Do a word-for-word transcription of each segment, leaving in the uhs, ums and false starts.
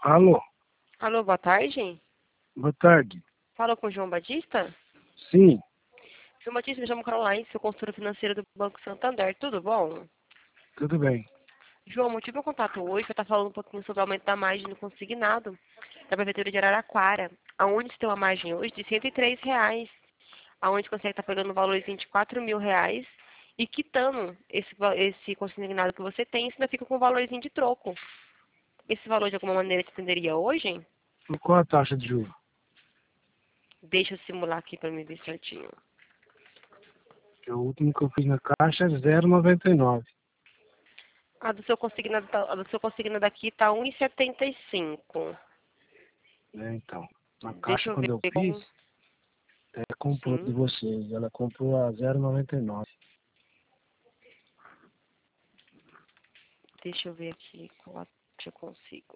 Alô, Alô, boa tarde. boa tarde. Fala com o João Batista? Sim, João Batista, me chamo Caroline, sou consultora financeira do Banco Santander. Tudo bom? tudo bem. João, motivo do contato hoje para estar falando um pouquinho sobre o aumento da margem no consignado da Prefeitura de Araraquara, aonde tem uma margem hoje de cento e três reais, aonde consegue estar pegando um valor de vinte e quatro mil reais e quitando esse, va- esse consignado que você tem, você ainda fica com um valorzinho de troco. Esse valor de alguma maneira te atenderia hoje? E qual a taxa de juros? Deixa eu simular aqui para me ver certinho. O último que eu fiz na caixa é zero vírgula noventa e nove. A do seu consignado, tá- a do seu consignado aqui tá um e setenta e cinco. Né? Então, na Deixa caixa eu ver quando eu fiz, como. ela comprou de Sim. vocês. Ela comprou a zero vírgula noventa e nove. Deixa eu ver aqui qual a eu consigo.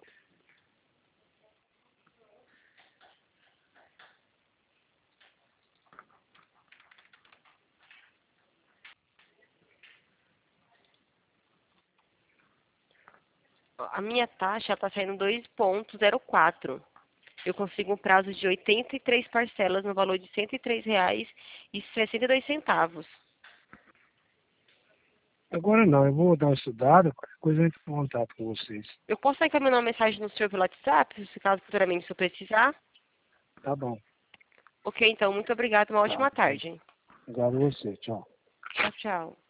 Ó, a minha taxa está saindo dois ponto zero quatro. Eu consigo um prazo de oitenta e três parcelas no valor de cento e três reais e sessenta e dois centavos. Agora não, eu vou dar uma estudada, qualquer coisa eu entro em contato com vocês. Eu posso encaminhar uma mensagem no senhor pelo WhatsApp, se caso futuramente o senhor precisar? Tá bom. Ok, então, muito obrigada. Uma Tá. ótima tarde. Obrigado a você. Tchau. Tchau, tchau.